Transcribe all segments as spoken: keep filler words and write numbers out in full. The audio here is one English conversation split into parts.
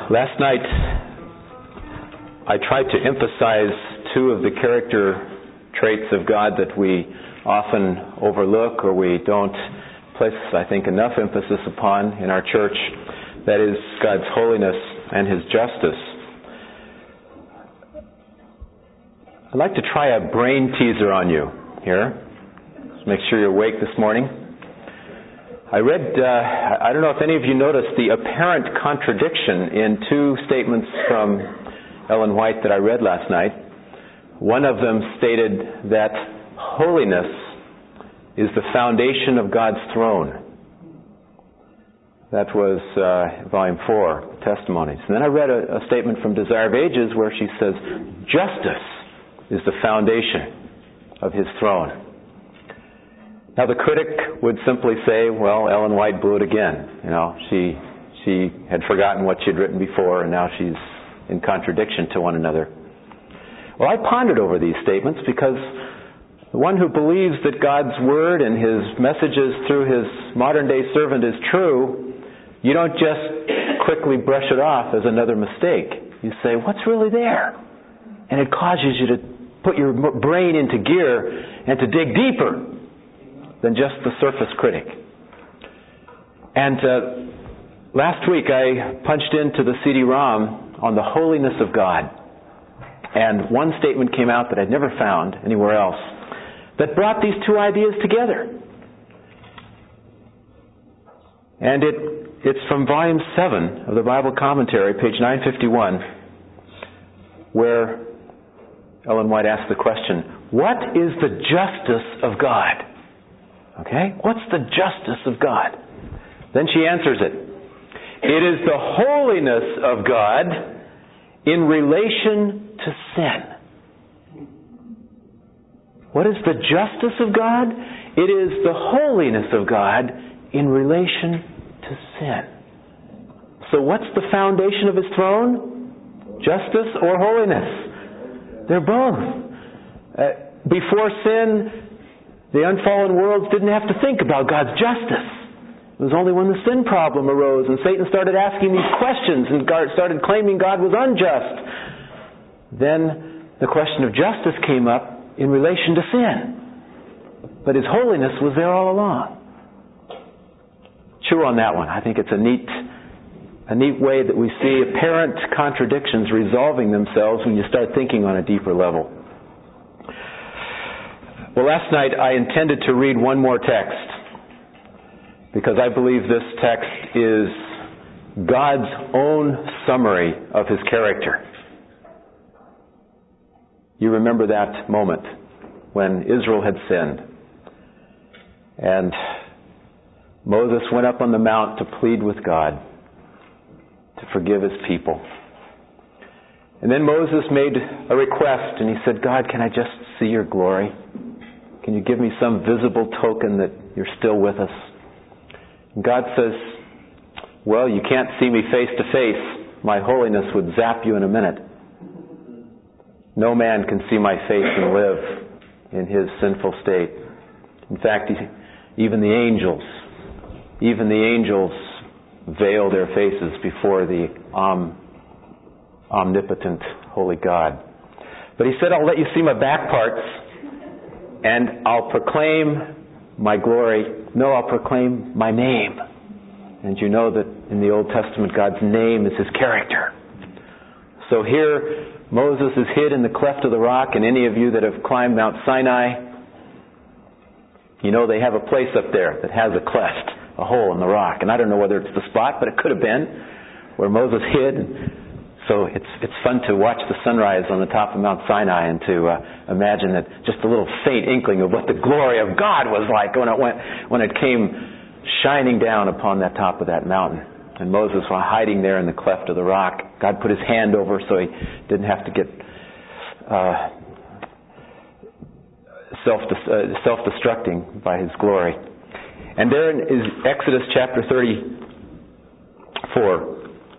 Last night, I tried to emphasize two of the character traits of God that we often overlook or we don't place, I think, enough emphasis upon in our church. That is God's holiness and His justice. I'd like to try a brain teaser on you here. Just make sure you're awake this morning. I read, uh, I don't know if any of you noticed the apparent contradiction in two statements from Ellen White that I read last night. One of them stated that holiness is the foundation of God's throne. That was uh, volume four, Testimonies. And then I read a, a statement from Desire of Ages where she says, justice is the foundation of His throne. Now the critic would simply say, well, Ellen White blew it again. You know, she she had forgotten what she'd written before, and now she's in contradiction to one another. Well, I pondered over these statements because the one who believes that God's Word and His messages through His modern-day servant is true, you don't just quickly brush it off as another mistake. You say, what's really there? And it causes you to put your brain into gear and to dig deeper than just the surface critic. And uh, last week I punched into the C D ROM on the holiness of God. And one statement came out that I'd never found anywhere else that brought these two ideas together. And it it's from volume seven of the Bible Commentary, page nine fifty-one, where Ellen White asked the question, what is the justice of God? Okay? What's the justice of God? Then she answers it. It is the holiness of God in relation to sin. What is the justice of God? It is the holiness of God in relation to sin. So what's the foundation of His throne? Justice or holiness? They're both. Uh, before sin, the unfallen worlds didn't have to think about God's justice. It was only when the sin problem arose and Satan started asking these questions and God started claiming God was unjust. Then the question of justice came up in relation to sin. But His holiness was there all along. Chew on that one. I think it's a neat, a neat way that we see apparent contradictions resolving themselves when you start thinking on a deeper level. Well, last night I intended to read one more text because I believe this text is God's own summary of His character. You remember that moment when Israel had sinned and Moses went up on the mount to plead with God to forgive His people. And then Moses made a request and he said, God, can I just see your glory? Can you give me some visible token that you're still with us? And God says, well, you can't see me face to face. My holiness would zap you in a minute. No man can see my face and live in his sinful state. In fact, even the angels, even the angels veil their faces before the om, omnipotent, holy God. But He said, I'll let you see my back parts, and I'll proclaim my glory. No, I'll proclaim my name. And you know that in the Old Testament, God's name is His character. So here, Moses is hid in the cleft of the rock, and any of you that have climbed Mount Sinai, you know they have a place up there that has a cleft, a hole in the rock. And I don't know whether it's the spot, but it could have been where Moses hid. So it's it's fun to watch the sunrise on the top of Mount Sinai and to uh, imagine that just a little faint inkling of what the glory of God was like when it went when it came shining down upon that top of that mountain. And Moses was hiding there in the cleft of the rock. God put His hand over so he didn't have to get uh, self uh, self-destructing by His glory. And there is Exodus chapter thirty-four.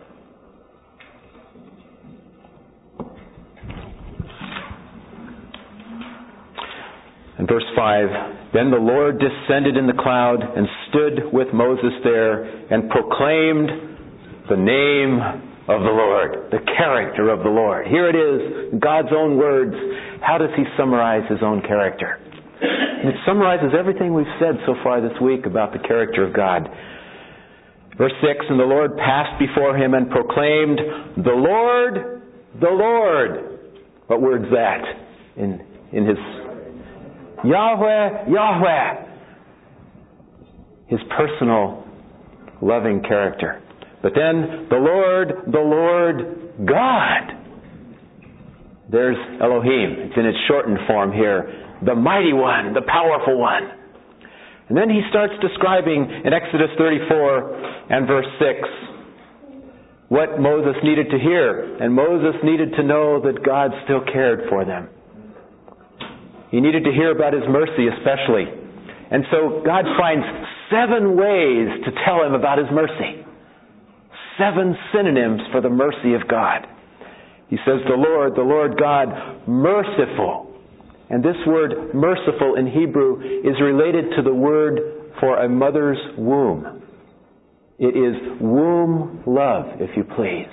In verse five, then the Lord descended in the cloud and stood with Moses there and proclaimed the name of the Lord, the character of the Lord. Here it is, God's own words. How does he summarize his own character? And it summarizes everything we've said so far this week about the character of God. Verse six, and the Lord passed before him and proclaimed, the Lord, the Lord. What word's that? In, in his Yahweh, Yahweh. His personal, loving character. But then, the Lord, the Lord God. There's Elohim. It's in its shortened form here. The mighty one, the powerful one. And then he starts describing in Exodus thirty-four and verse six what Moses needed to hear. And Moses needed to know that God still cared for them. He needed to hear about his mercy especially. And so God finds seven ways to tell him about his mercy. Seven synonyms for the mercy of God. He says, the Lord, the Lord God, merciful. And this word merciful in Hebrew is related to the word for a mother's womb. It is womb love, if you please.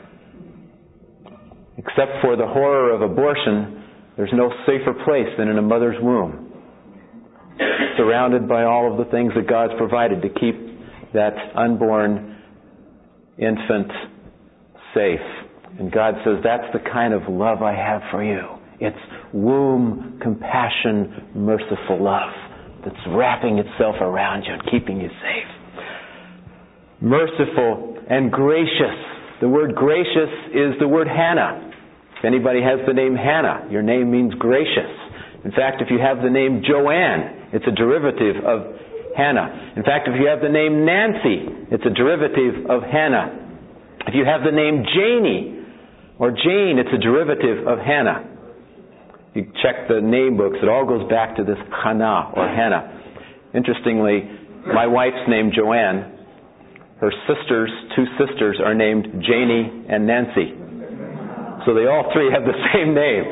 Except for the horror of abortion, there's no safer place than in a mother's womb. Surrounded by all of the things that God's provided to keep that unborn infant safe. And God says, that's the kind of love I have for you. It's womb, compassion, merciful love that's wrapping itself around you and keeping you safe. Merciful and gracious. The word gracious is the word Hannah. If anybody has the name Hannah, your name means gracious. In fact, if you have the name Joanne, it's a derivative of Hannah. In fact, if you have the name Nancy, it's a derivative of Hannah. If you have the name Janie or Jane, it's a derivative of Hannah. You check the name books, it all goes back to this Hannah or Hannah. Interestingly, my wife's name Joanne. Her sisters, two sisters, are named Janie and Nancy. So they all three have the same name.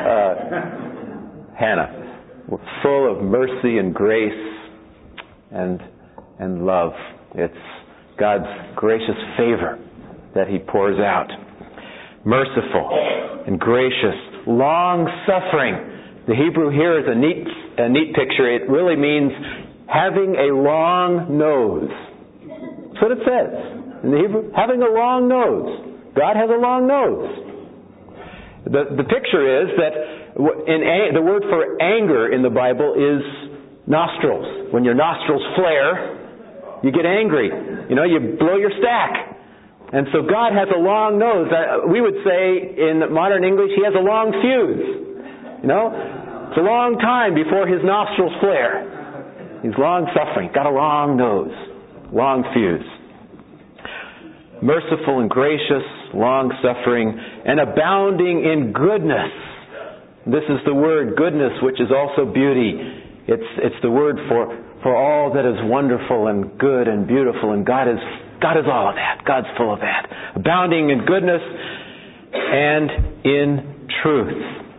Uh, Hannah. We're full of mercy and grace and and love. It's God's gracious favor that he pours out. Merciful and gracious, long-suffering. The Hebrew here is a neat, a neat picture. It really means having a long nose. That's what it says in the Hebrew. Having a long nose. God has a long nose. The, the picture is that in a, the word for anger in the Bible is nostrils. When your nostrils flare, you get angry. You know, you blow your stack. And so God has a long nose. Uh, we would say in modern English, he has a long fuse. You know, it's a long time before his nostrils flare. He's long-suffering, got a long nose, long fuse. Merciful and gracious, long-suffering, and abounding in goodness. This is the word goodness, which is also beauty. It's it's the word for, for all that is wonderful and good and beautiful, and God is God is all of that. God's full of that. Abounding in goodness and in truth.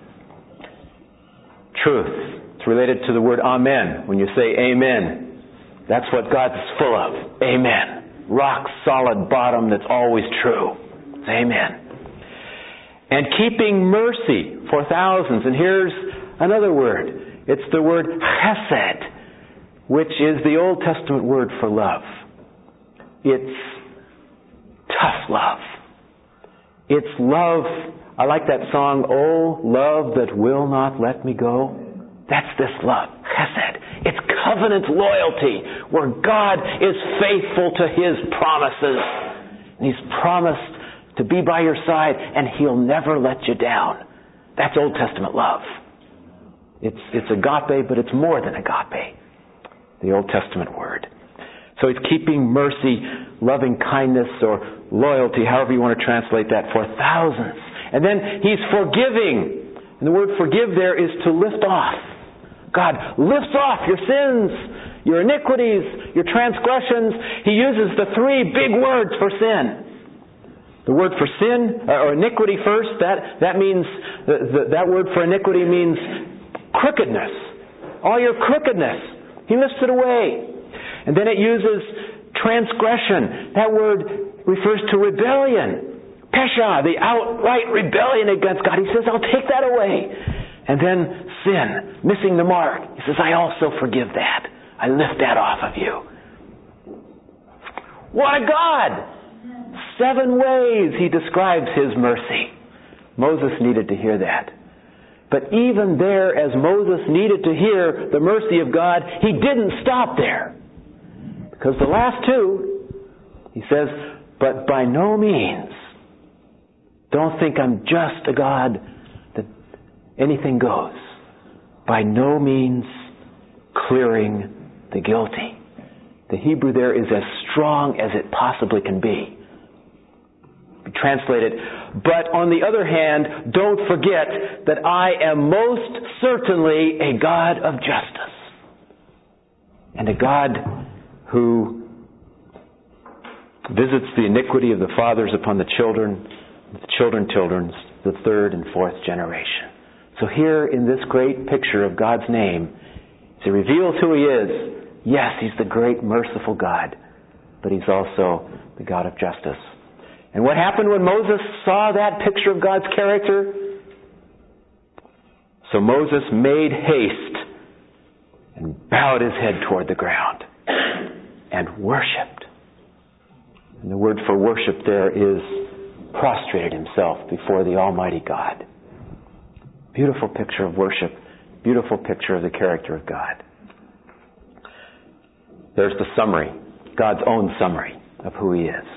Truth. It's related to the word amen. When you say amen, that's what God's full of. Amen. Rock solid bottom that's always true. It's amen. And keeping mercy for thousands. And here's another word. It's the word chesed, which is the Old Testament word for love. It's tough love. It's love. I like that song, Oh, love that will not let me go. That's this love, chesed. It's covenant loyalty, where God is faithful to his promises. And he's promised to be by your side, and he'll never let you down. That's Old Testament love. It's, it's agape, but it's more than agape. The Old Testament word. So he's keeping mercy, loving kindness, or loyalty, however you want to translate that, for thousands. And then he's forgiving. And the word forgive there is to lift off. God lifts off your sins, your iniquities, your transgressions. He uses the three big words for sin. The word for sin, or iniquity first, that, that means, the, the, that word for iniquity means crookedness. All your crookedness. He lifts it away. And then it uses transgression. That word refers to rebellion. Pesha, the outright rebellion against God. He says, I'll take that away. And then sin, missing the mark. He says, I also forgive that. I lift that off of you. What a God! Seven ways he describes his mercy. Moses needed to hear that. But even there, as Moses needed to hear the mercy of God, he didn't stop there. Because the last two, he says, but by no means, don't think I'm just a God that anything goes. By no means clearing the guilty. The Hebrew there is as strong as it possibly can be. Translated, but on the other hand, don't forget that I am most certainly a God of justice. And a God who visits the iniquity of the fathers upon the children, the children, children's, the third and fourth generation. So here in this great picture of God's name, he reveals who he is. Yes, he's the great merciful God, but he's also the God of justice. And what happened when Moses saw that picture of God's character? So Moses made haste and bowed his head toward the ground and worshipped. And the word for worship there is prostrated himself before the Almighty God. Beautiful picture of worship. Beautiful picture of the character of God. There's the summary, God's own summary of who he is.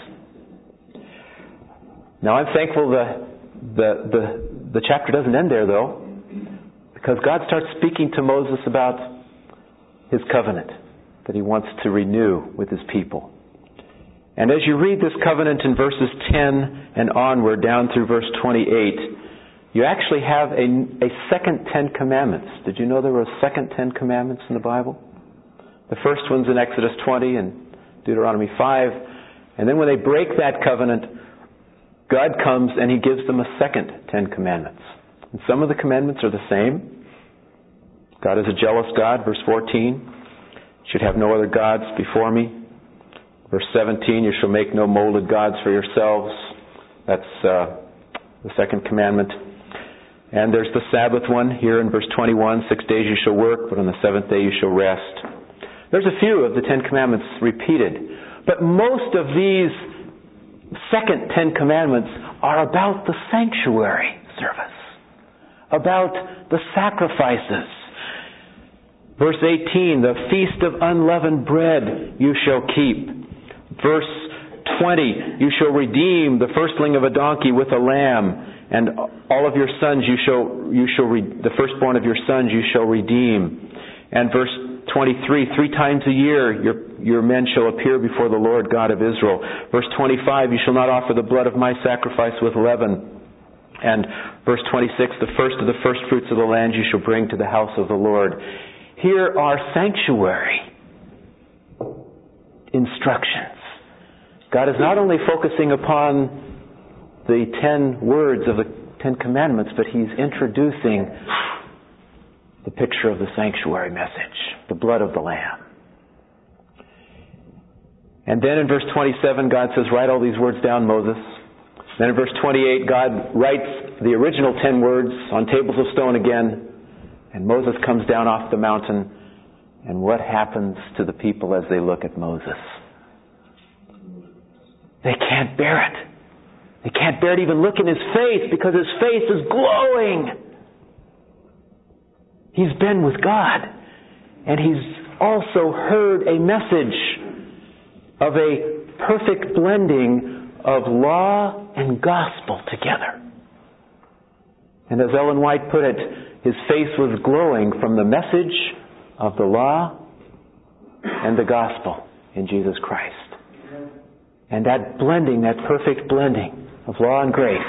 Now I'm thankful the, the, the, the chapter doesn't end there though, because God starts speaking to Moses about his covenant that he wants to renew with his people. And as you read this covenant in verses ten and onward down through verse twenty-eight, you actually have a, a second Ten Commandments. Did you know there were a second Ten Commandments in the Bible? The first one's in Exodus twenty and Deuteronomy five. And then when they break that covenant, God comes and he gives them a second Ten Commandments. And some of the commandments are the same. God is a jealous God, verse fourteen. You should have no other gods before me. Verse seventeen, you shall make no molded gods for yourselves. That's uh, the second commandment. And there's the Sabbath one here in verse twenty-one. Six days you shall work, but on the seventh day you shall rest. There's a few of the Ten Commandments repeated. But most of these second Ten Commandments are about the sanctuary service, about the sacrifices. Verse eighteen, the feast of unleavened bread you shall keep. Verse twenty, you shall redeem the firstling of a donkey with a lamb, and all of your sons you shall you shall re, the firstborn of your sons you shall redeem. And verse twenty-three, three times a year your your men shall appear before the Lord God of Israel. Verse twenty-five, you shall not offer the blood of my sacrifice with leaven. And verse twenty-six, the first of the first fruits of the land you shall bring to the house of the Lord. Here are sanctuary instructions. God is not only focusing upon the ten words of the Ten Commandments, but he's introducing the picture of the sanctuary message, the blood of the Lamb. And then in verse twenty-seven, God says, write all these words down, Moses. Then in verse twenty-eight, God writes the original ten words on tables of stone again, and Moses comes down off the mountain. And what happens to the people as they look at Moses? They can't bear it. They can't bear to even look in his face because his face is glowing. He's been with God. And he's also heard a message of a perfect blending of law and gospel together. And as Ellen White put it, his face was glowing from the message of the law and the gospel in Jesus Christ. And that blending, that perfect blending of law and grace,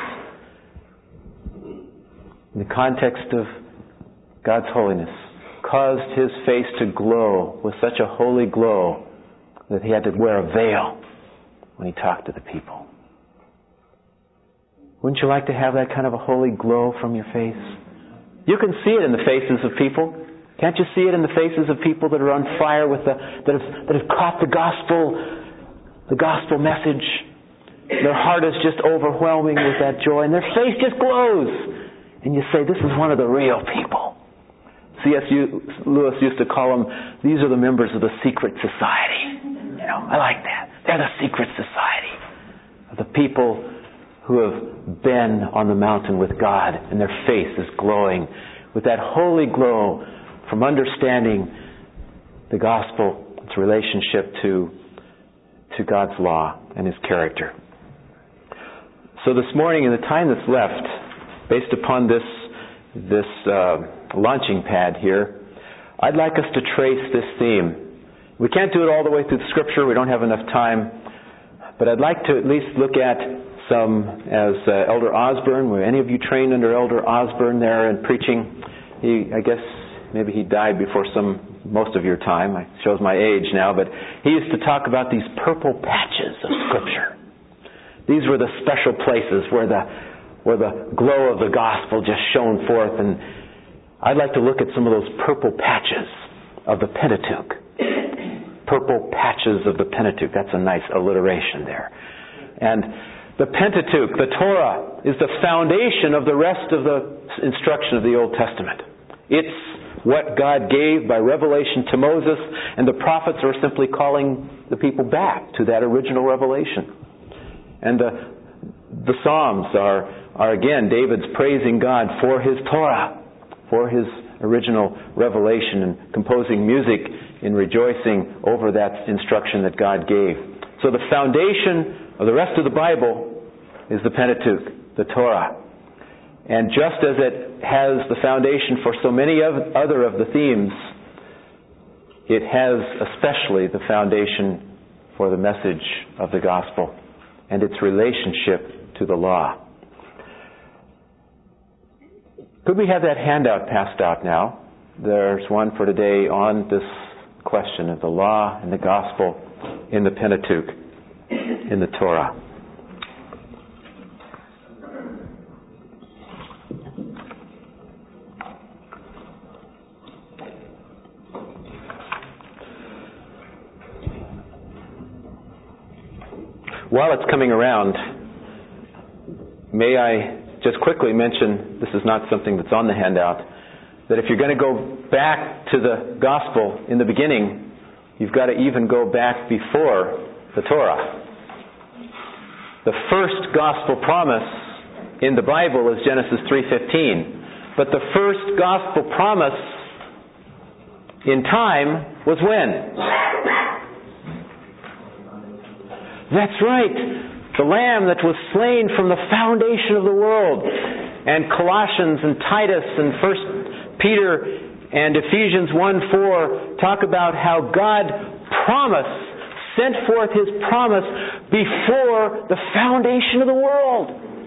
in the context of God's holiness, caused his face to glow with such a holy glow that he had to wear a veil when he talked to the people. Wouldn't you like to have that kind of a holy glow from your face? You can see it in the faces of people. Can't you see it in the faces of people that are on fire with the, that have, that have caught the gospel, the gospel message? Their heart is just overwhelming with that joy, and their face just glows. And you say, this is one of the real people. C S Lewis used to call them, these are the members of the secret society. You know, I like that. They're the secret society of the people who have been on the mountain with God, and their face is glowing with that holy glow from understanding the gospel, its relationship to, to God's law and His character. So this morning, in the time that's left, based upon this this uh, launching pad here, I'd like us to trace this theme. We can't do it all the way through the Scripture. We don't have enough time. But I'd like to at least look at some, as uh, Elder Osborne, were any of you trained under Elder Osborne there in preaching? He, I guess, maybe he died before some, most of your time. It shows my age now. But he used to talk about these purple patches of Scripture. These were the special places where the where the glow of the gospel just shone forth. And I'd like to look at some of those purple patches of the Pentateuch. Purple patches of the Pentateuch. That's a nice alliteration there. And the Pentateuch, the Torah, is the foundation of the rest of the instruction of the Old Testament. It's what God gave by revelation to Moses, and the prophets are simply calling the people back to that original revelation. And the, the Psalms are are again David's praising God for His Torah, for His original revelation, and composing music in rejoicing over that instruction that God gave. So the foundation of the rest of the Bible is the Pentateuch, the Torah. And just as it has the foundation for so many of other of the themes, it has especially the foundation for the message of the gospel and its relationship to the law. Could we have that handout passed out now? There's one for today on this question of the law and the gospel in the Pentateuch, in the Torah. While it's coming around, may I just quickly mention, this is not something that's on the handout, that if you're going to go back to the gospel in the beginning, you've got to even go back before the Torah. The first gospel promise in the Bible is Genesis three fifteen. But the first gospel promise in time was when? That's right. The Lamb that was slain from the foundation of the world. And Colossians and Titus and First Peter and Ephesians one four talk about how God promised, sent forth His promise before the foundation of the world.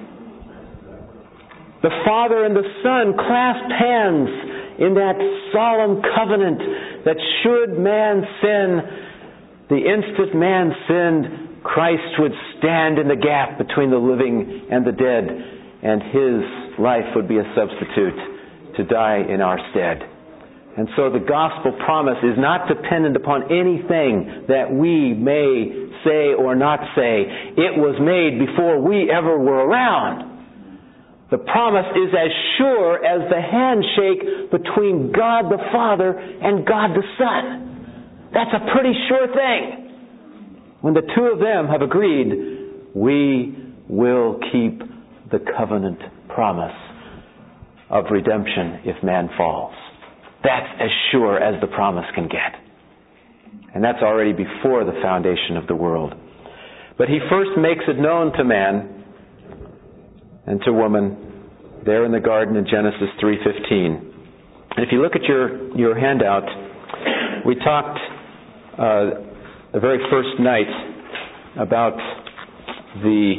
The Father and the Son clasped hands in that solemn covenant that should man sin, the instant man sinned, Christ would stand in the gap between the living and the dead, and His life would be a substitute to die in our stead. And so the gospel promise is not dependent upon anything that we may say or not say. It was made before we ever were around. The promise is as sure as the handshake between God the Father and God the Son. That's a pretty sure thing. When the two of them have agreed, we will keep the covenant promise of redemption if man falls. That's as sure as the promise can get. And that's already before the foundation of the world. But He first makes it known to man and to woman there in the garden in Genesis three fifteen. And if you look at your, your handout, we talked uh, the very first night about the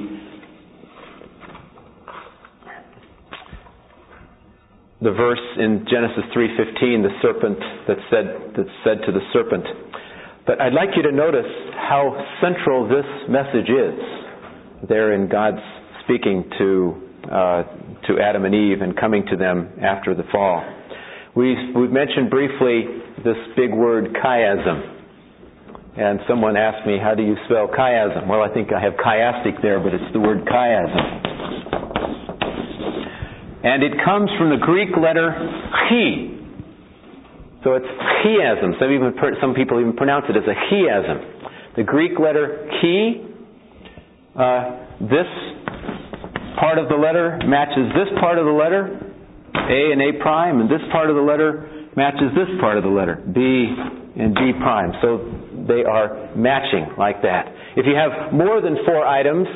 the verse in Genesis three fifteen, the serpent that said that said to the serpent. But I'd like you to notice how central this message is there in God's speaking to uh, to Adam and Eve and coming to them after the fall. We've, we've mentioned briefly this big word chiasm. And someone asked me, how do you spell chiasm? Well, I think I have chiastic there, but it's the word chiasm. And it comes from the Greek letter chi. So it's chiasm. Some, even, some people even pronounce it as a chiasm. The Greek letter chi, uh, this part of the letter matches this part of the letter, A and A prime, and this part of the letter matches this part of the letter, B and B prime. So they are matching like that. If you have more than four items,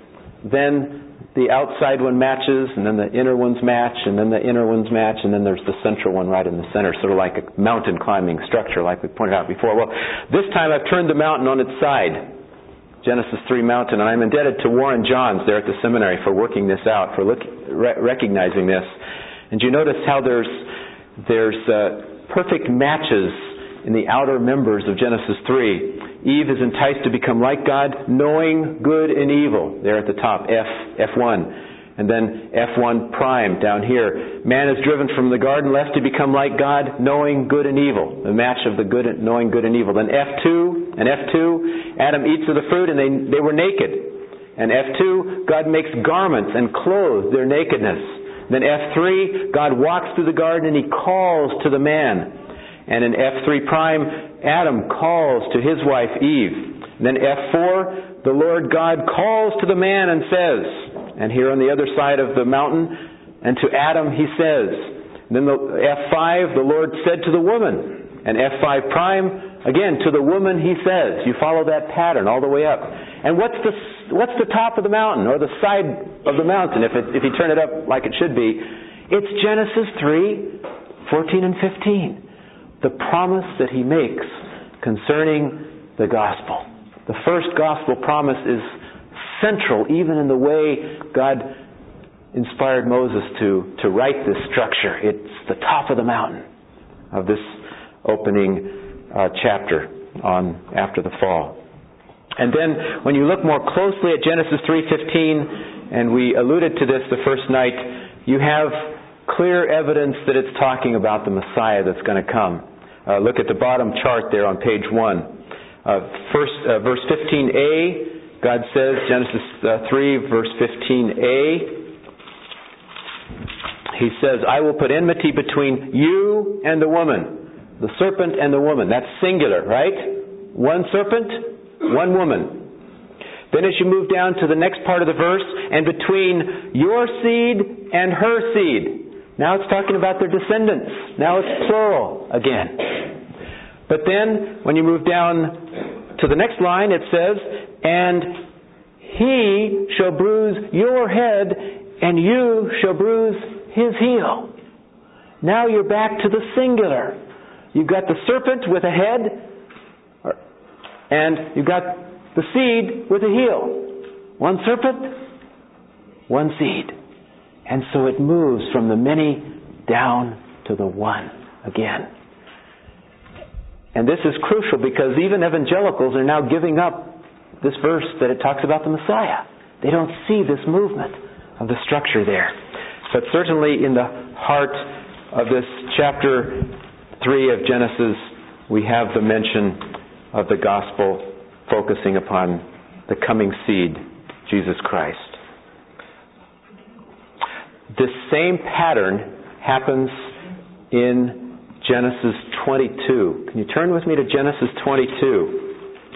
then the outside one matches, and then the inner ones match, and then the inner ones match, and then there's the central one right in the center, sort of like a mountain climbing structure like we pointed out before. Well, this time I've turned the mountain on its side. Genesis three mountain, and I'm indebted to Warren Johns there at the seminary for working this out, for look, re- recognizing this. And you notice how there's there's uh, perfect matches in the outer members of Genesis three. Eve is enticed to become like God, knowing good and evil, there at the top, F, F one. And then F one prime down here. Man is driven from the garden lest to become like God, knowing good and evil. The match of the good and knowing good and evil. Then F two and F two, Adam eats of the fruit and they, they were naked. And F two, God makes garments and clothes their nakedness. Then F three, God walks through the garden and He calls to the man. And in F three prime, Adam calls to his wife Eve. And then F four, the Lord God calls to the man and says, and here on the other side of the mountain, and to Adam He says. And then the F five, the Lord said to the woman. And F five prime, again, to the woman He says. You follow that pattern all the way up. And what's the what's the top of the mountain, or the side of the mountain, if it, if you turn it up like it should be? It's Genesis three, fourteen and fifteen. The promise that He makes concerning the gospel. The first gospel promise is central even in the way God inspired Moses to, to write this structure. It's the top of the mountain of this opening uh, chapter on after the fall. And then when you look more closely at Genesis three fifteen, and we alluded to this the first night, you have clear evidence that it's talking about the Messiah that's going to come. Uh, look at the bottom chart there on page one. Uh, first, uh, verse fifteen a, God says, Genesis uh, three, verse fifteen a, He says, I will put enmity between you and the woman, the serpent and the woman. That's singular, right? One serpent, one woman. Then as you move down to the next part of the verse, and between your seed and her seed. Now it's talking about their descendants. Now it's plural again. But then, when you move down to the next line, it says, and he shall bruise your head, and you shall bruise his heel. Now you're back to the singular. You've got the serpent with a head, and you've got the seed with a heel. One serpent, one seed. And so it moves from the many down to the one again. And this is crucial because even evangelicals are now giving up this verse that it talks about the Messiah. They don't see this movement of the structure there. But certainly in the heart of this chapter three of Genesis, we have the mention of the gospel focusing upon the coming seed, Jesus Christ. This same pattern happens in Genesis twenty-two. Can you turn with me to Genesis twenty-two?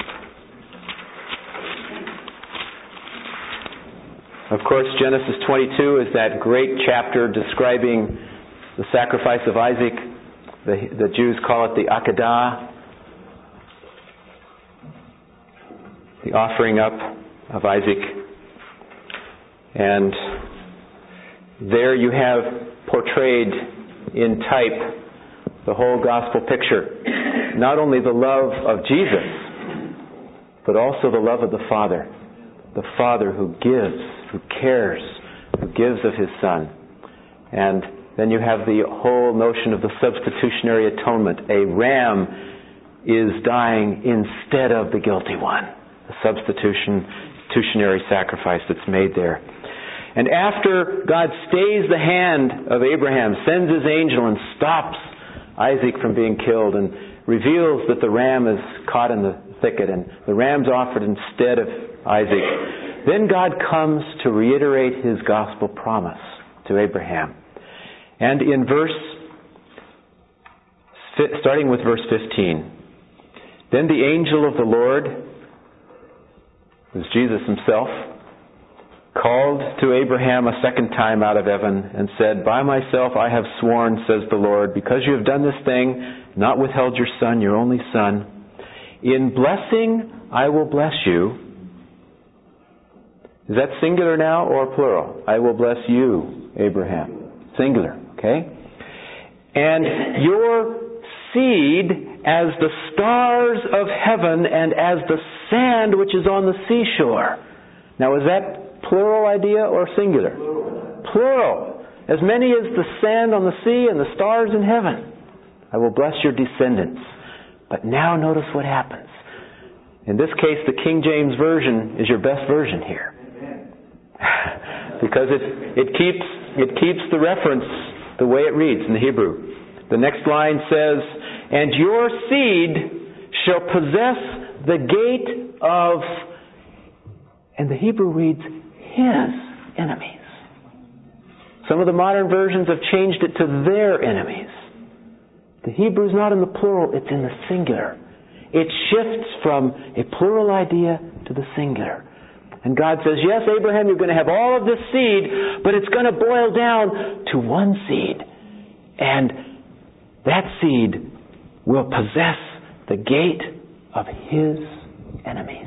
Of course, Genesis twenty-two is that great chapter describing the sacrifice of Isaac. The, the Jews call it the Akedah, the offering up of Isaac. And there you have portrayed in type the whole gospel picture. Not only the love of Jesus, but also the love of the Father. The Father who gives, who cares, who gives of His Son. And then you have the whole notion of the substitutionary atonement. A ram is dying instead of the guilty one. The substitutionary sacrifice that's made there. And after God stays the hand of Abraham, sends His angel and stops Isaac from being killed and reveals that the ram is caught in the thicket, and the ram's offered instead of Isaac. Then God comes to reiterate His gospel promise to Abraham. And in verse, starting with verse fifteen, then the angel of the Lord, who's Jesus Himself, called to Abraham a second time out of heaven and said, by myself I have sworn, says the Lord, because you have done this thing, not withheld your son, your only son, in blessing I will bless you. Is that singular now or plural? I will bless you, Abraham. Singular, okay? And your seed as the stars of heaven and as the sand which is on the seashore. Now, is that plural idea or singular? Plural. Plural. As many as the sand on the sea and the stars in heaven. I will bless your descendants. But now notice what happens. In this case, the King James Version is your best version here. Because it, it keeps it keeps the reference the way it reads in the Hebrew. The next line says, and your seed shall possess the gate of, and the Hebrew reads, his enemies. Some of the modern versions have changed it to their enemies. The Hebrew's not in the plural, it's in the singular. It shifts from a plural idea to the singular. And God says, yes, Abraham, you're going to have all of this seed, but it's going to boil down to one seed. And that seed will possess the gate of his enemies.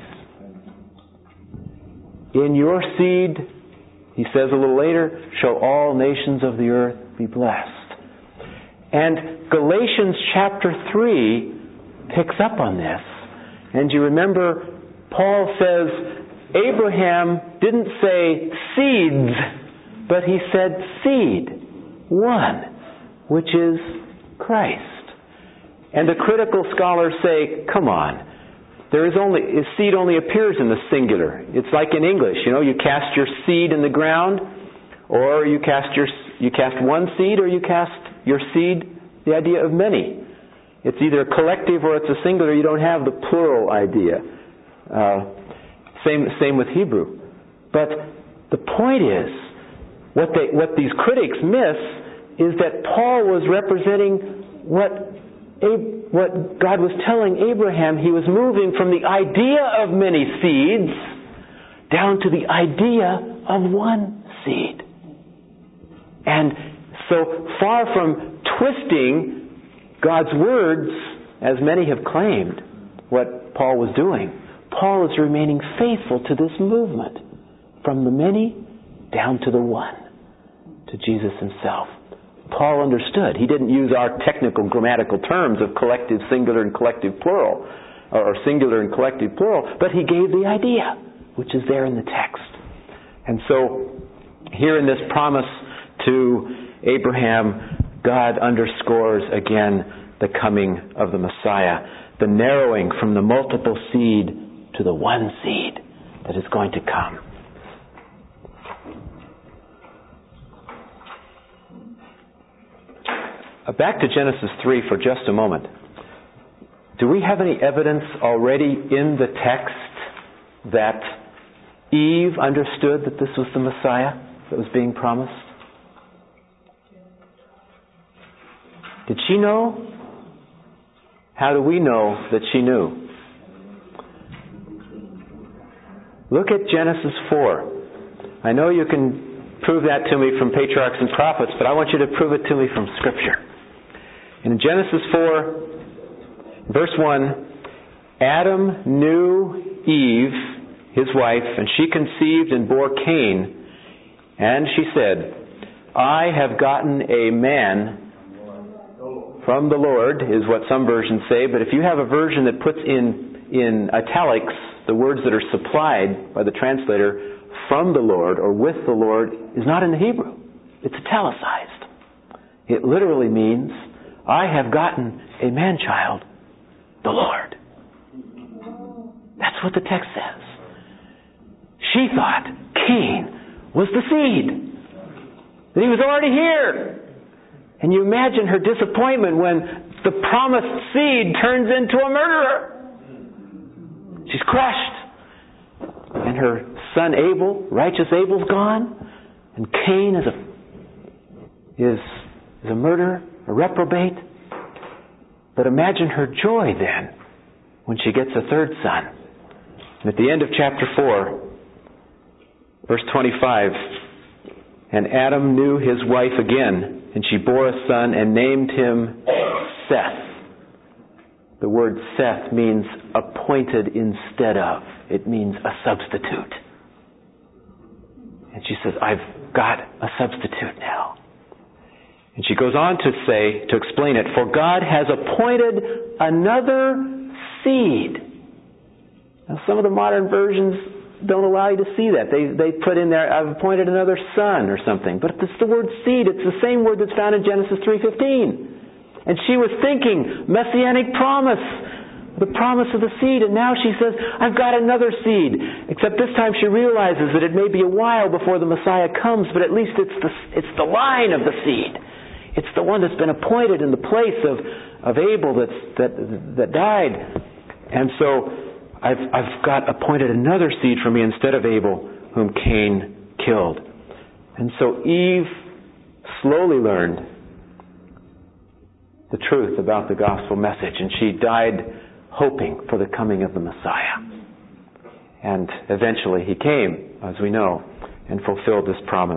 In your seed, he says a little later, shall all nations of the earth be blessed. And Galatians chapter three picks up on this. And you remember, Paul says, Abraham didn't say seeds, but he said seed, one, which is Christ. And the critical scholars say, come on, there is only, seed only appears in the singular. It's like in English, you know, you cast your seed in the ground, or you cast your, you cast one seed, or you cast your seed, the idea of many. It's either a collective or it's a singular. You don't have the plural idea. Uh, Same, same with Hebrew. But the point is, what they, what these critics miss is that Paul was representing what, Ab- what God was telling Abraham. He was moving from the idea of many seeds down to the idea of one seed. And so far from twisting God's words, as many have claimed, what Paul was doing, Paul is remaining faithful to this movement from the many down to the one, to Jesus Himself. Paul understood. He didn't use our technical grammatical terms of collective singular and collective plural, or singular and collective plural, but he gave the idea, which is there in the text. And so, here in this promise to Abraham, God underscores again the coming of the Messiah, the narrowing from the multiple seed to the one seed that is going to come. Uh, back to Genesis three for just a moment. Do we have any evidence already in the text that Eve understood that this was the Messiah that was being promised? Did she know? How do we know that she knew? Look at Genesis four. I know you can prove that to me from patriarchs and prophets, but I want you to prove it to me from Scripture. In Genesis four, verse one, Adam knew Eve, his wife, and she conceived and bore Cain. And she said, I have gotten a man from the Lord, is what some versions say. But if you have a version that puts in, in italics the words that are supplied by the translator, from the Lord or with the Lord, is not in the Hebrew. It's italicized. It literally means, I have gotten a man-child, the Lord. That's what the text says. She thought Cain was the seed. That he was already here. And you imagine her disappointment when the promised seed turns into a murderer. She's crushed. And her son Abel, righteous Abel's gone. And Cain is a, is, is a murderer, a reprobate. But imagine her joy then when she gets a third son. And at the end of chapter four, verse twenty-five, and Adam knew his wife again, and she bore a son and named him Seth. The word Seth means appointed instead of. It means a substitute. And she says, I've got a substitute now. And she goes on to say, to explain it, for God has appointed another seed. Now some of the modern versions don't allow you to see that. They they put in there, I've appointed another son or something. But it's the word seed. It's the same word that's found in Genesis three fifteen. And she was thinking, messianic promise, the promise of the seed. And now she says, I've got another seed. Except this time she realizes that it may be a while before the Messiah comes, but at least it's the, it's the line of the seed. It's the one that's been appointed in the place of, of Abel that's, that, that died. And so I've, I've got appointed another seed for me instead of Abel, whom Cain killed. And so Eve slowly learned the truth about the gospel message, and she died hoping for the coming of the Messiah. And eventually he came, as we know, and fulfilled this promise.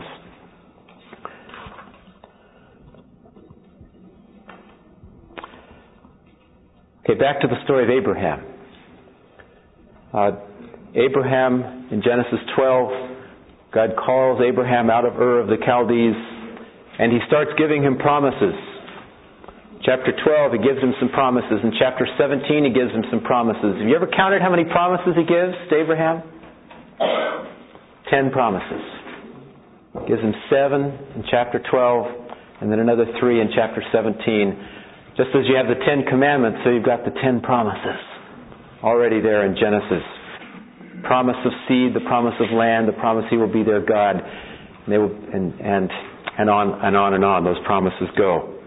Okay, back to the story of Abraham. Uh, Abraham, in Genesis twelve, God calls Abraham out of Ur of the Chaldees, and He starts giving him promises. Chapter twelve, He gives him some promises. In chapter seventeen, He gives him some promises. Have you ever counted how many promises He gives to Abraham? Ten promises. He gives him seven in chapter twelve, and then another three in chapter seventeen. Just as you have the Ten Commandments, so you've got the Ten Promises already there in Genesis. Promise of seed, the promise of land, the promise He will be their God, and they will, and and and on and on and on. Those promises go.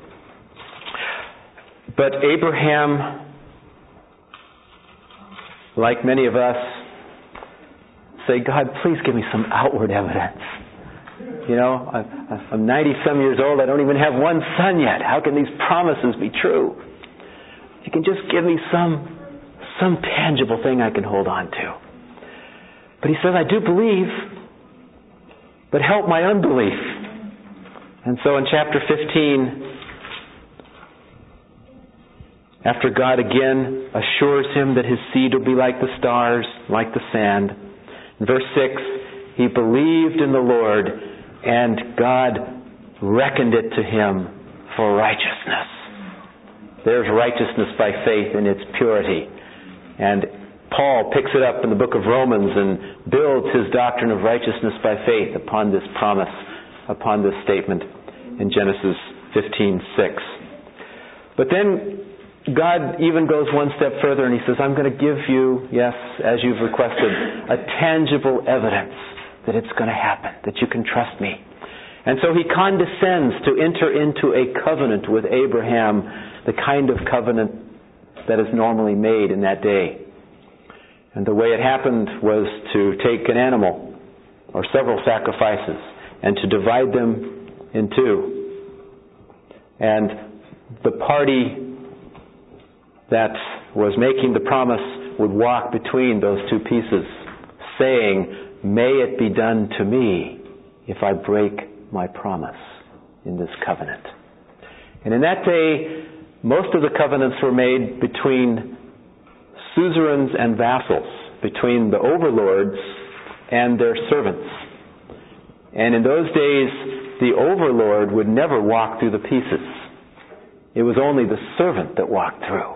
But Abraham, like many of us, say, God, please give me some outward evidence. You know, I'm ninety-some years old. I don't even have one son yet. How can these promises be true? You can just give me some, some tangible thing I can hold on to. But he says, I do believe, but help my unbelief. And so in chapter fifteen, after God again assures him that his seed will be like the stars, like the sand, in verse six, he believed in the Lord, and God reckoned it to him for righteousness. There's righteousness by faith in its purity. And Paul picks it up in the book of Romans and builds his doctrine of righteousness by faith upon this promise, upon this statement in Genesis fifteen six. But then God even goes one step further and He says, I'm going to give you, yes, as you've requested, a tangible evidence that it's going to happen, that you can trust me. And so He condescends to enter into a covenant with Abraham, the kind of covenant that is normally made in that day. And the way it happened was to take an animal or several sacrifices and to divide them in two. And the party that was making the promise would walk between those two pieces, saying, may it be done to me if I break my promise in this covenant. And in that day, most of the covenants were made between suzerains and vassals, between the overlords and their servants. And in those days, the overlord would never walk through the pieces. It was only the servant that walked through.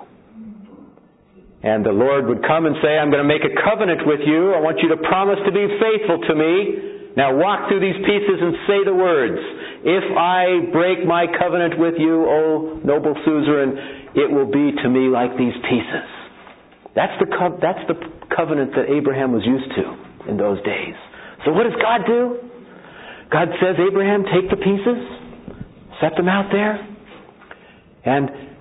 And the Lord would come and say, I'm going to make a covenant with you. I want you to promise to be faithful to me. Now walk through these pieces and say the words. If I break my covenant with you, O noble suzerain, it will be to me like these pieces. That's the co- that's the covenant that Abraham was used to in those days. So what does God do? God says, Abraham, take the pieces, set them out there, and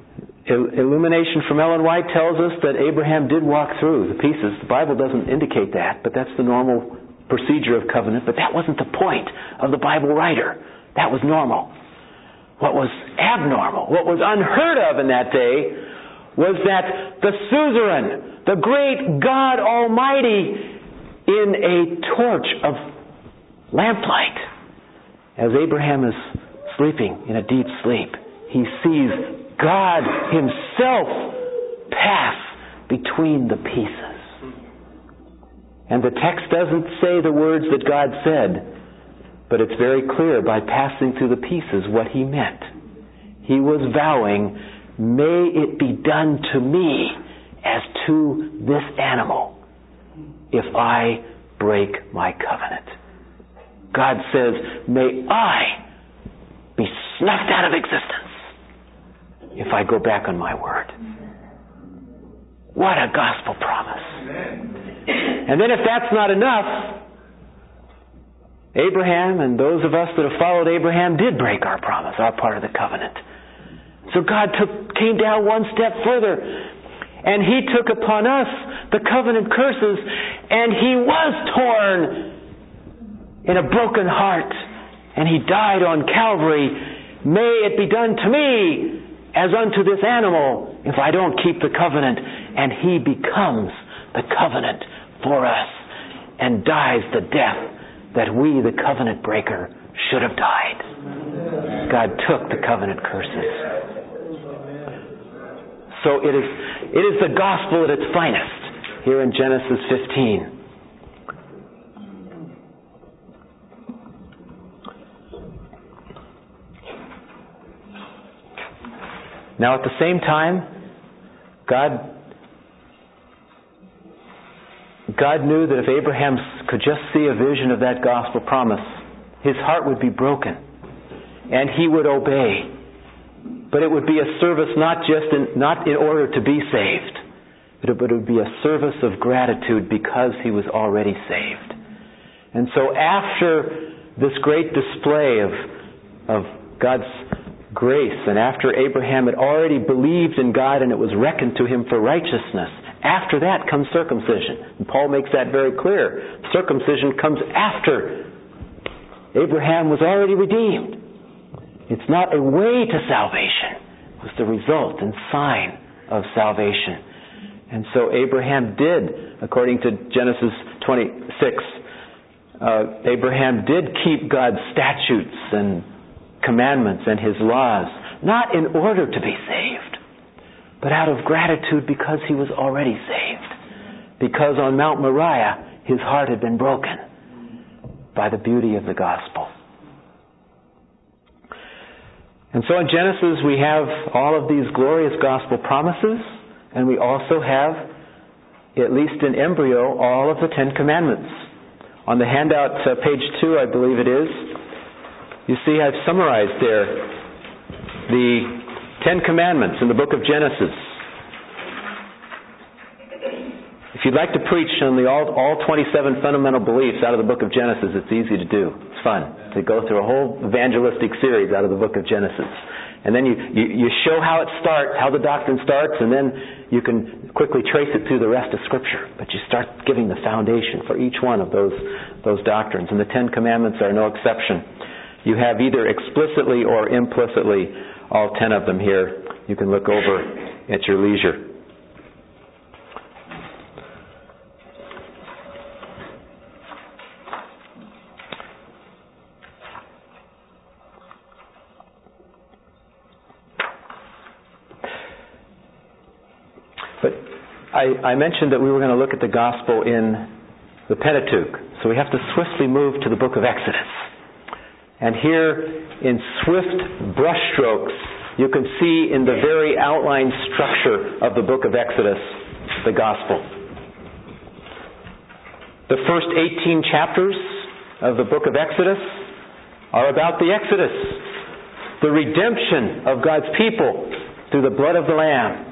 Illumination from Ellen White tells us that Abraham did walk through the pieces. The Bible doesn't indicate that, but that's the normal procedure of covenant. But that wasn't the point of the Bible writer. That was normal. What was abnormal, what was unheard of in that day, was that the suzerain, the great God Almighty, in a torch of lamplight, as Abraham is sleeping in a deep sleep, he sees God Himself pass between the pieces. And the text doesn't say the words that God said, but it's very clear by passing through the pieces what He meant. He was vowing, may it be done to me as to this animal if I break my covenant. God says, may I be snuffed out of existence if I go back on my word. What a gospel promise. And then if that's not enough, Abraham and those of us that have followed Abraham did break our promise, our part of the covenant. So God took, came down one step further, and He took upon us the covenant curses, and He was torn in a broken heart, and He died on Calvary. May it be done to me as unto this animal if I don't keep the covenant. And He becomes the covenant for us and dies the death that we, the covenant breaker, should have died. God took the covenant curses. So it is, it is the gospel at its finest here in Genesis fifteen. Now at the same time, God God knew that if Abraham could just see a vision of that gospel promise, his heart would be broken and he would obey. But it would be a service not just in, not in order to be saved, but it would be a service of gratitude because he was already saved. And so after this great display of, of God's grace, and after Abraham had already believed in God and it was reckoned to him for righteousness, after that comes circumcision. And Paul makes that very clear. Circumcision comes after Abraham was already redeemed. It's not a way to salvation. It was the result and sign of salvation. And so Abraham did, according to Genesis twenty-six, uh, Abraham did keep God's statutes and commandments and His laws, not in order to be saved, but out of gratitude because he was already saved. Because on Mount Moriah, his heart had been broken by the beauty of the gospel. And so in Genesis we have all of these glorious gospel promises, and we also have, at least in embryo, all of the Ten Commandments. On the handout, uh, page two, I believe it is, you see I've summarized there the Ten Commandments in the book of Genesis. If you'd like to preach on the all, all twenty-seven fundamental beliefs out of the book of Genesis, it's easy to do. It's fun to go through a whole evangelistic series out of the book of Genesis. And then you, you, you show how it starts, how the doctrine starts, and then you can quickly trace it through the rest of Scripture. But you start giving the foundation for each one of those, those doctrines. And the Ten Commandments are no exception. You have either explicitly or implicitly all ten of them here. You can look over at your leisure. But I, I mentioned that we were going to look at the gospel in the Pentateuch. So we have to swiftly move to the book of Exodus. And here, in swift brushstrokes, you can see in the very outline structure of the book of Exodus, the gospel. The first eighteen chapters of the book of Exodus are about the Exodus, the redemption of God's people through the blood of the Lamb.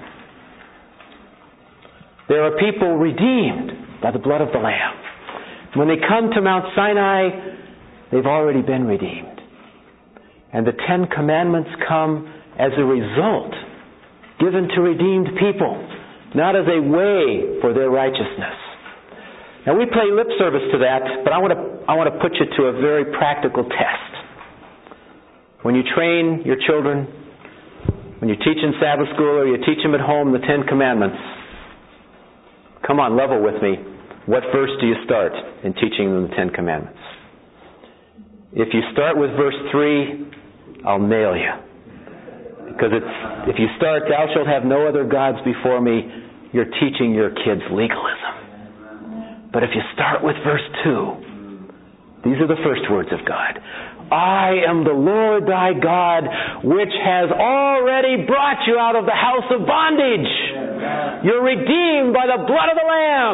There are people redeemed by the blood of the Lamb. When they come to Mount Sinai, they've already been redeemed. And the Ten Commandments come as a result given to redeemed people, not as a way for their righteousness. Now we pay lip service to that, but I want to I want to put you to a very practical test. When you train your children, when you teach in Sabbath school or you teach them at home the Ten Commandments, come on, level with me. What verse do you start in teaching them the Ten Commandments? If you start with verse three, I'll nail you. Because it's, if you start, thou shalt have no other gods before me, you're teaching your kids legalism. But if you start with verse two, these are the first words of God. I am the Lord thy God, which has already brought you out of the house of bondage. You're redeemed by the blood of the Lamb.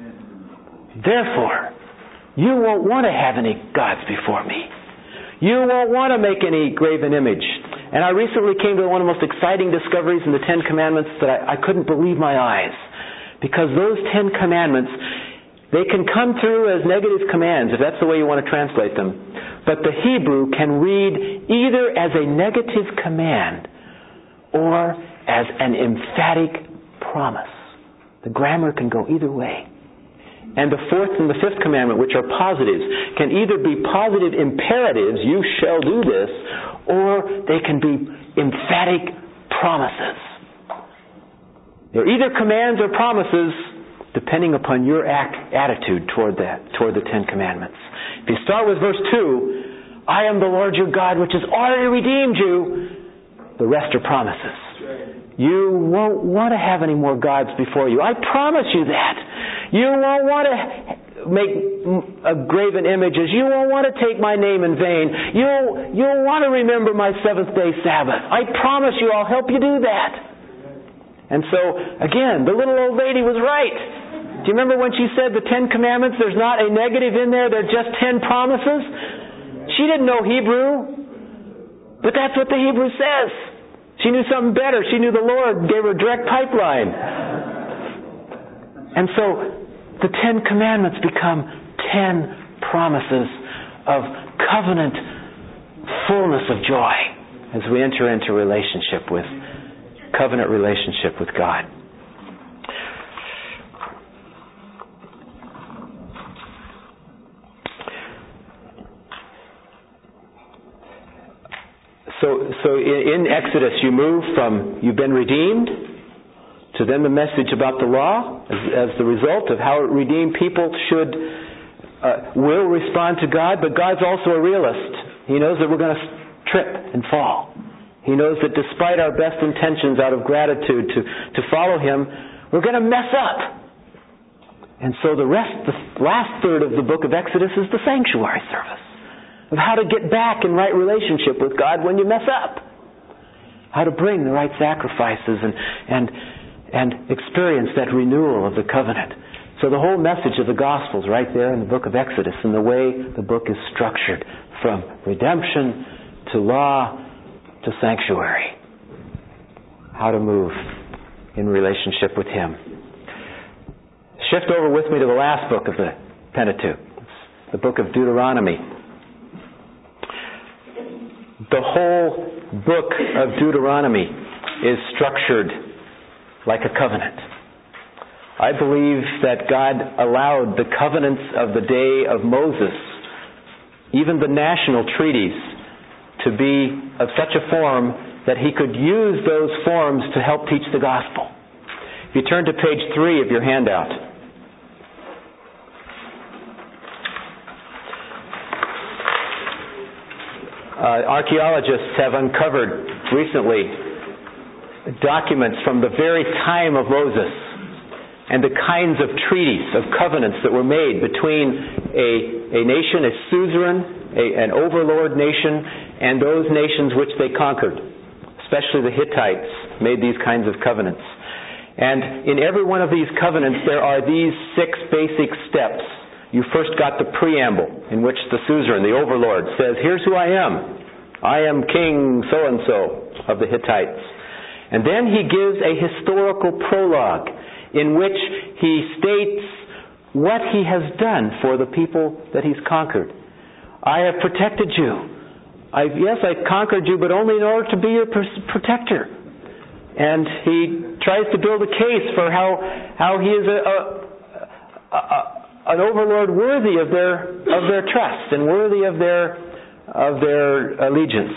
Therefore, you won't want to have any gods before me. You won't want to make any graven image. And I recently came to one of the most exciting discoveries in the Ten Commandments that I, I couldn't believe my eyes. Because those Ten Commandments, they can come through as negative commands, if that's the way you want to translate them. But the Hebrew can read either as a negative command or as an emphatic promise. The grammar can go either way. And the fourth and the fifth commandment, which are positives, can either be positive imperatives, you shall do this, or they can be emphatic promises. They're either commands or promises, depending upon your act, attitude toward that, toward the Ten Commandments. If you start with verse two, I am the Lord your God, which has already redeemed you, the rest are promises. You won't want to have any more gods before you. I promise you that. You won't want to make a graven images. You won't want to take my name in vain. You'll, you'll want to remember my seventh day Sabbath. I promise you I'll help you do that. And so, again, the little old lady was right. Do you remember when she said the Ten Commandments, there's not a negative in there, they're just ten promises? She didn't know Hebrew, but that's what the Hebrew says. She knew something better. She knew the Lord gave her a direct pipeline. And so the Ten Commandments become ten promises of covenant fullness of joy as we enter into relationship with, covenant relationship with God. So, so in Exodus, you move from you've been redeemed to then the message about the law as, as the result of how redeemed people should, uh, will respond to God. But God's also a realist. He knows that we're going to trip and fall. He knows that despite our best intentions out of gratitude to, to follow Him, we're going to mess up. And so the rest, the last third of the book of Exodus is the sanctuary service. Of how to get back in right relationship with God when you mess up. How to bring the right sacrifices and, and, and experience that renewal of the covenant. So the whole message of the gospel is right there in the book of Exodus and the way the book is structured from redemption to law to sanctuary. How to move in relationship with Him. Shift over with me to the last book of the Pentateuch. It's the book of Deuteronomy. The whole book of Deuteronomy is structured like a covenant. I believe that God allowed the covenants of the day of Moses, even the national treaties, to be of such a form that he could use those forms to help teach the gospel. If you turn to page three of your handout, Uh, archaeologists have uncovered recently documents from the very time of Moses and the kinds of treaties, of covenants that were made between a, a nation, a suzerain, a, an overlord nation, and those nations which they conquered. Especially the Hittites made these kinds of covenants. And in every one of these covenants there are these six basic steps. You first got the preamble, in which the suzerain, the overlord, says, here's who I am. I am King so-and-so of the Hittites. And then he gives a historical prologue in which he states what he has done for the people that he's conquered. I have protected you. I, yes, I conquered you, but only in order to be your protector. And he tries to build a case for how how he is a, a, a, an overlord worthy of their of their trust and worthy of their of their allegiance.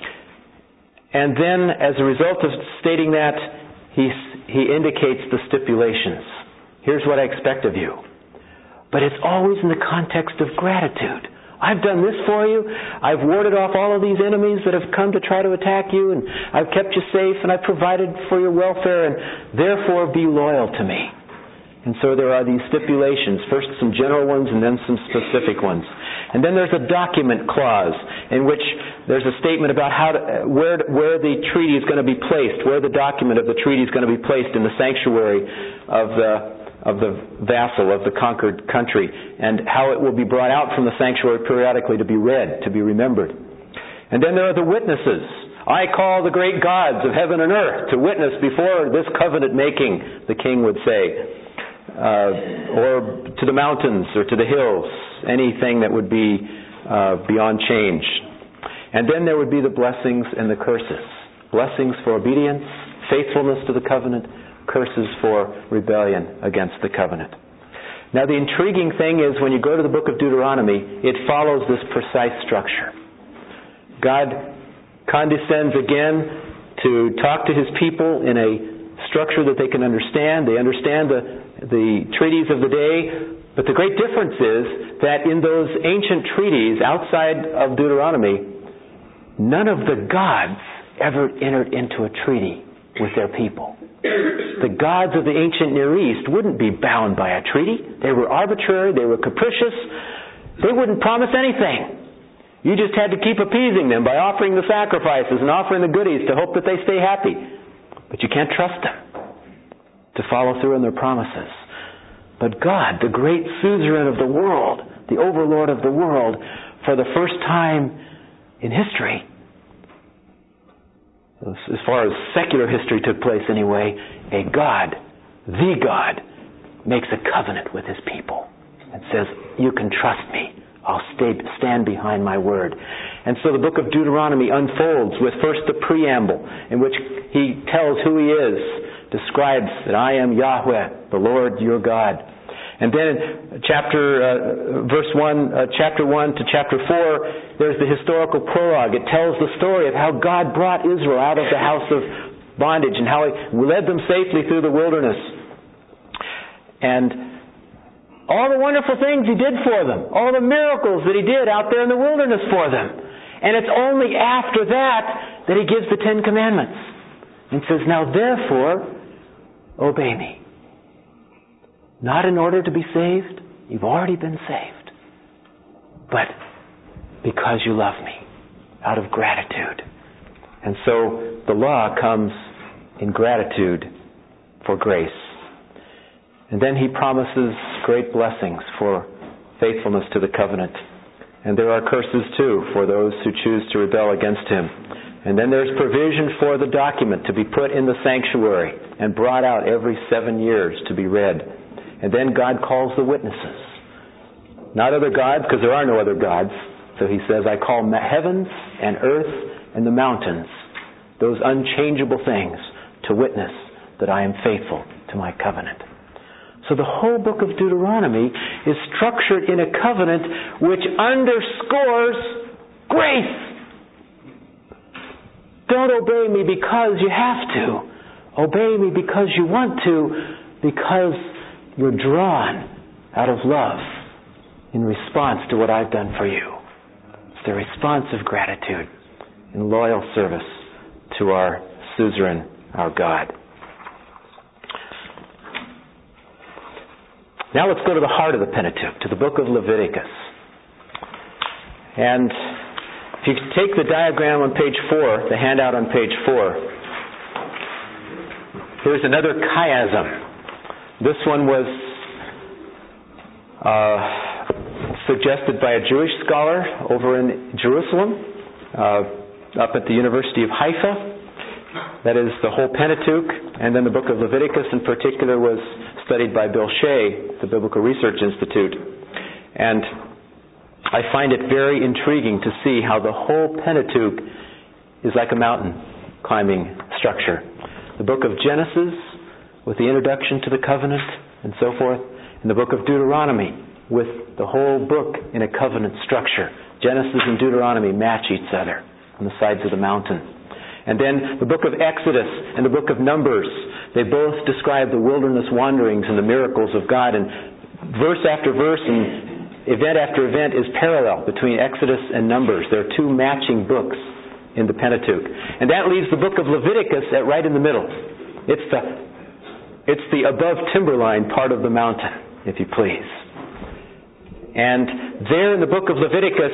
And then, as a result of stating that, he he indicates the stipulations. Here's what I expect of you. But it's always in the context of gratitude. I've done this for you. I've warded off all of these enemies that have come to try to attack you, and I've kept you safe, and I've provided for your welfare, and therefore be loyal to me. And so there are these stipulations, first some general ones and then some specific ones. And then there's a document clause in which there's a statement about how to, where, where the treaty is going to be placed, where the document of the treaty is going to be placed in the sanctuary of the of the vassal, of the conquered country, and how it will be brought out from the sanctuary periodically to be read, to be remembered. And then there are the witnesses. I call the great gods of heaven and earth to witness before this covenant making, the king would say, uh, or to the mountains or to the hills, anything that would be uh, beyond change. And then there would be the blessings and the curses. Blessings for obedience, faithfulness to the covenant, curses for rebellion against the covenant. Now the intriguing thing is when you go to the book of Deuteronomy, it follows this precise structure. God condescends again to talk to His people in a structure that they can understand. They understand the, the treaties of the day. But the great difference is that in those ancient treaties outside of Deuteronomy, none of the gods ever entered into a treaty with their people. The gods of the ancient Near East wouldn't be bound by a treaty. They were arbitrary. They were capricious. They wouldn't promise anything. You just had to keep appeasing them by offering the sacrifices and offering the goodies to hope that they stay happy. But you can't trust them to follow through on their promises. But God, the great suzerain of the world, the overlord of the world, for the first time in history, as far as secular history took place anyway, a God, the God, makes a covenant with His people and says, you can trust me. I'll stay, stand behind my word. And so the book of Deuteronomy unfolds with first the preamble in which He tells who He is, describes that I am Yahweh, the Lord your God. And then chapter uh, verse one, uh, chapter one to chapter four, there's the historical prologue. It tells the story of how God brought Israel out of the house of bondage and how He led them safely through the wilderness. And all the wonderful things He did for them, all the miracles that He did out there in the wilderness for them. And it's only after that that He gives the Ten Commandments and says, now therefore, obey me. Not in order to be saved. You've already been saved. But because you love me. Out of gratitude. And so the law comes in gratitude for grace. And then He promises great blessings for faithfulness to the covenant. And there are curses too for those who choose to rebel against Him. And then there's provision for the document to be put in the sanctuary and brought out every seven years to be read. And then God calls the witnesses. Not other gods, because there are no other gods. So He says, I call heavens and earth and the mountains, those unchangeable things, to witness that I am faithful to my covenant. So the whole book of Deuteronomy is structured in a covenant which underscores grace. Don't obey me because you have to. Obey me because you want to, because you're drawn out of love in response to what I've done for you. It's the response of gratitude and loyal service to our suzerain, our God. Now let's go to the heart of the Pentateuch, to the book of Leviticus. And if you take the diagram on page four, the handout on page four, here's another chiasm. This one was uh, suggested by a Jewish scholar over in Jerusalem, uh, up at the University of Haifa. That is the whole Pentateuch, and then the book of Leviticus in particular was studied by Bill Shea, the Biblical Research Institute. And I find it very intriguing to see how the whole Pentateuch is like a mountain climbing structure. the book of Genesis with the introduction to the covenant and so forth, and the book of Deuteronomy with the whole book in a covenant structure. Genesis and Deuteronomy match each other on the sides of the mountain. And then the book of Exodus and the book of Numbers, they both describe the wilderness wanderings and the miracles of God. And verse after verse and event after event is parallel between Exodus and Numbers. There are two matching books in the Pentateuch. And that leaves the book of Leviticus at right in the middle. It's the, it's the above timberline part of the mountain, if you please. And there in the book of Leviticus,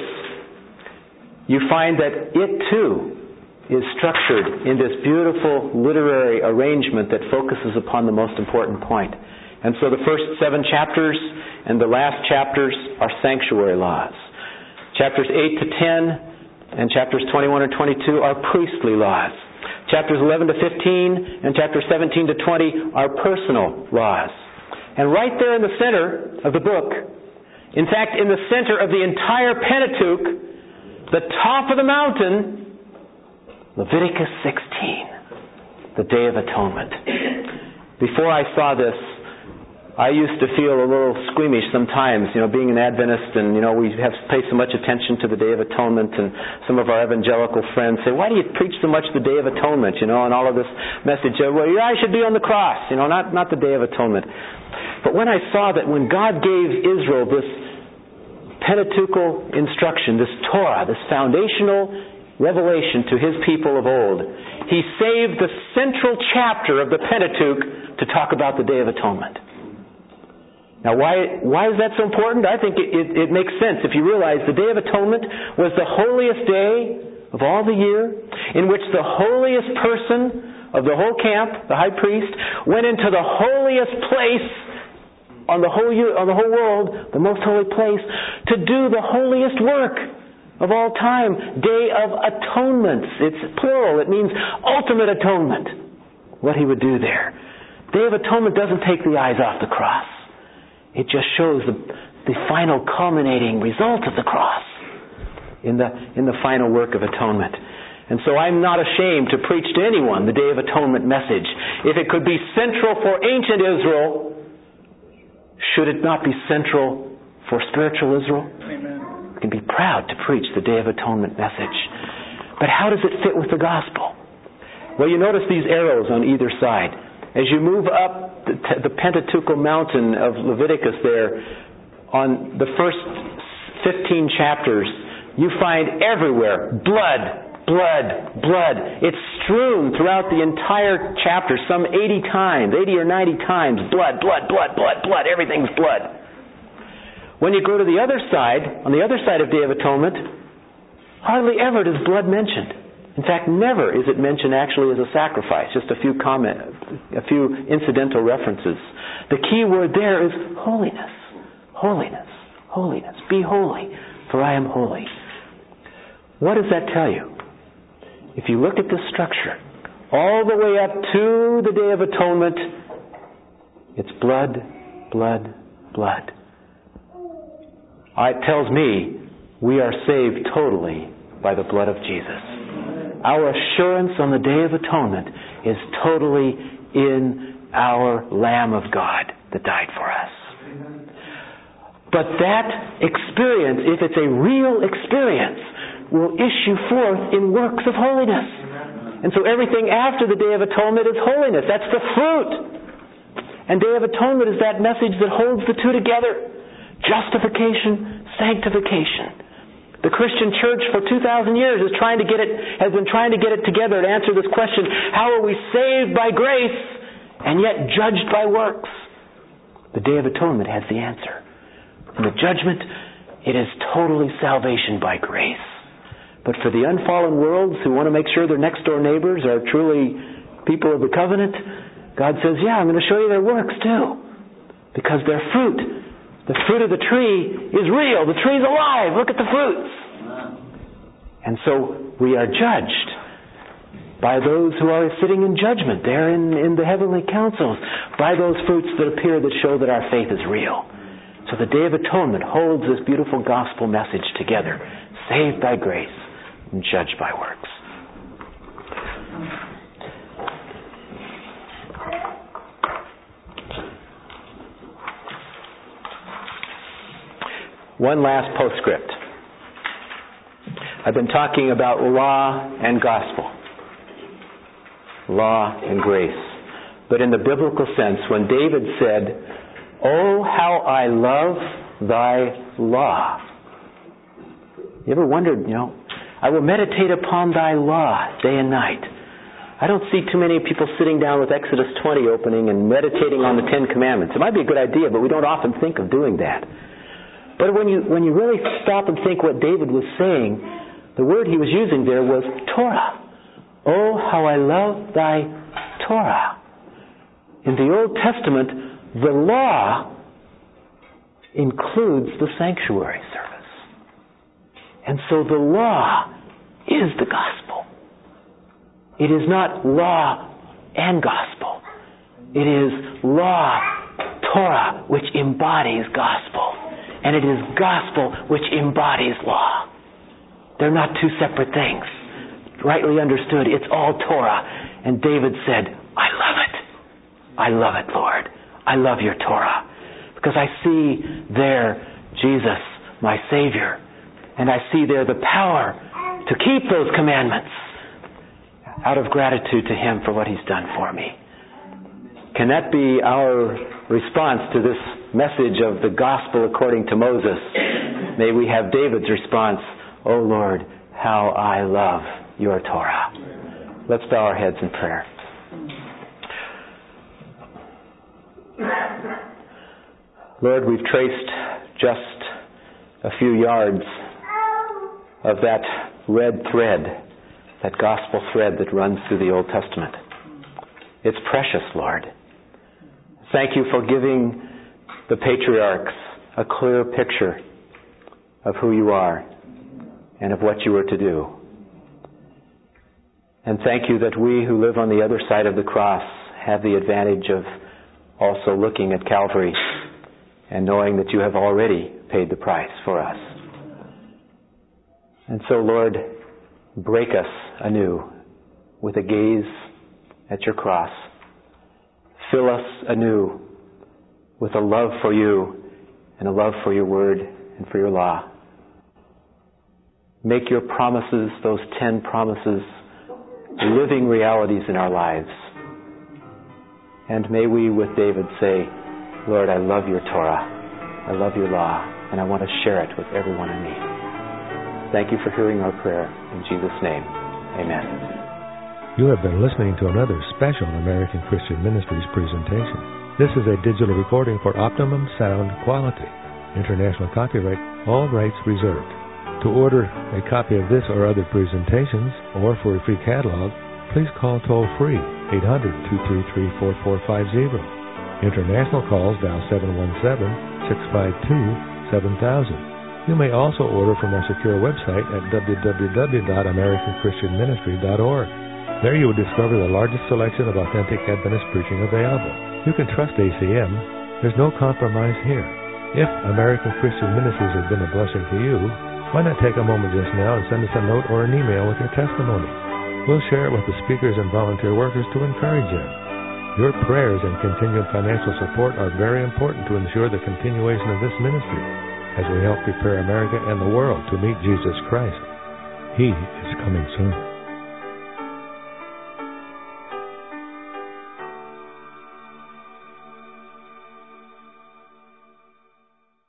you find that it too is structured in this beautiful literary arrangement that focuses upon the most important point. And so the first seven chapters and the last chapters are sanctuary laws. Chapters eight to ten and chapters twenty-one and twenty-two are priestly laws. Chapters eleven to fifteen and chapters seventeen to twenty are personal laws. And right there in the center of the book, in fact, in the center of the entire Pentateuch, the top of the mountain, Leviticus sixteen, the Day of Atonement. Before I saw this, I used to feel a little squeamish sometimes, you know, being an Adventist, and, you know, we have paid so much attention to the Day of Atonement, and some of our evangelical friends say, why do you preach so much the Day of Atonement, you know, and all of this message of, well, your eye should be on the cross, you know, not, not the Day of Atonement. But when I saw that when God gave Israel this Pentateuchal instruction, this Torah, this foundational revelation to His people of old, He saved the central chapter of the Pentateuch to talk about the Day of Atonement. Now, why why is that so important? I think it, it, it makes sense if you realize the Day of Atonement was the holiest day of all the year, in which the holiest person of the whole camp, the high priest, went into the holiest place on the whole on the whole world, the most holy place, to do the holiest work of all time. Day of Atonements. It's plural. It means ultimate atonement. What He would do there. Day of Atonement doesn't take the eyes off the cross. It just shows the, the final culminating result of the cross in the in the final work of atonement. And so I'm not ashamed to preach to anyone the Day of Atonement message. If it could be central for ancient Israel, should it not be central for spiritual Israel? Amen. We can be proud to preach the Day of Atonement message. But how does it fit with the gospel? Well, you notice these arrows on either side. As you move up the, the Pentateuchal mountain of Leviticus there, on the first fifteen chapters, you find everywhere blood, blood, blood. It's strewn throughout the entire chapter, some eighty times, eighty or ninety times. Blood, blood, blood, blood, blood. Everything's blood. When you go to the other side, on the other side of Day of Atonement, hardly ever is blood mentioned. In fact, never is it mentioned actually as a sacrifice. Just a few comment, a few incidental references. The key word there is holiness. Holiness. Holiness. Be holy, for I am holy. What does that tell you? If you look at this structure, all the way up to the Day of Atonement, it's blood, blood, blood. It tells me we are saved totally by the blood of Jesus. Our assurance on the Day of Atonement is totally in our Lamb of God that died for us. But that experience, if it's a real experience, will issue forth in works of holiness. And so everything after the Day of Atonement is holiness. That's the fruit. And Day of Atonement is that message that holds the two together. Justification, sanctification. The Christian church for two thousand years is trying to get it, has been trying to get it together to answer this question: how are we saved by grace and yet judged by works? The Day of Atonement has the answer. In the judgment, it is totally salvation by grace. But for the unfallen worlds who want to make sure their next door neighbors are truly people of the covenant, God says, yeah, I'm going to show you their works too. Because their fruit, the fruit of the tree is real. The tree's alive. Look at the fruits. And so we are judged by those who are sitting in judgment there in, in the heavenly councils, by those fruits that appear that show that our faith is real. So the Day of Atonement holds this beautiful gospel message together. Saved by grace and judged by works. one last postscript. I've been talking about law and gospel, law and grace. But in the biblical sense, when David said, "Oh, how I love thy law." You ever wondered, you know, I will meditate upon thy law day and night. I don't see too many people sitting down with Exodus twenty opening and meditating on the Ten Commandments. It might be a good idea, but we don't often think of doing that. But when you when you really stop and think what David was saying, the word he was using there was Torah. Oh, how I love thy Torah. In the Old Testament, the law includes the sanctuary service. And so the law is the gospel. It is not law and gospel. It is law, Torah, which embodies gospel. And it is gospel which embodies law. They're not two separate things. Rightly understood, it's all Torah. And David said, I love it. I love it, Lord. I love your Torah. Because I see there Jesus, my Savior. And I see there the power to keep those commandments out of gratitude to Him for what He's done for me. Can that be our response to this message of the gospel according to Moses? May we have David's response, Oh Lord, how I love your Torah. Let's bow our heads in prayer. Lord, we've traced just a few yards of that red thread, that gospel thread that runs through the Old Testament. It's precious, Lord. Thank you for giving the patriarchs a clear picture of who you are and of what you are to do. And thank you that we who live on the other side of the cross have the advantage of also looking at Calvary and knowing that you have already paid the price for us. And so, Lord, break us anew with a gaze at your cross. Fill us anew with a love for you and a love for your word and for your law. Make your promises, those ten promises, living realities in our lives. And may we, with David, say, Lord, I love your Torah, I love your law, and I want to share it with everyone I meet. Thank you for hearing our prayer. In Jesus' name, amen. You have been listening to another special American Christian Ministries presentation. This is a digital recording for optimum sound quality. International copyright, all rights reserved. To order a copy of this or other presentations, or for a free catalog, please call toll-free eight hundred, two three three, four four five zero. International calls dial seven one seven, six five two, seven thousand. You may also order from our secure website at w w w dot american christian ministry dot org. There you will discover the largest selection of authentic Adventist preaching available. You can trust A C M. There's no compromise here. If American Christian Ministries has been a blessing to you, why not take a moment just now and send us a note or an email with your testimony? We'll share it with the speakers and volunteer workers to encourage them. Your prayers and continued financial support are very important to ensure the continuation of this ministry as we help prepare America and the world to meet Jesus Christ. He is coming soon.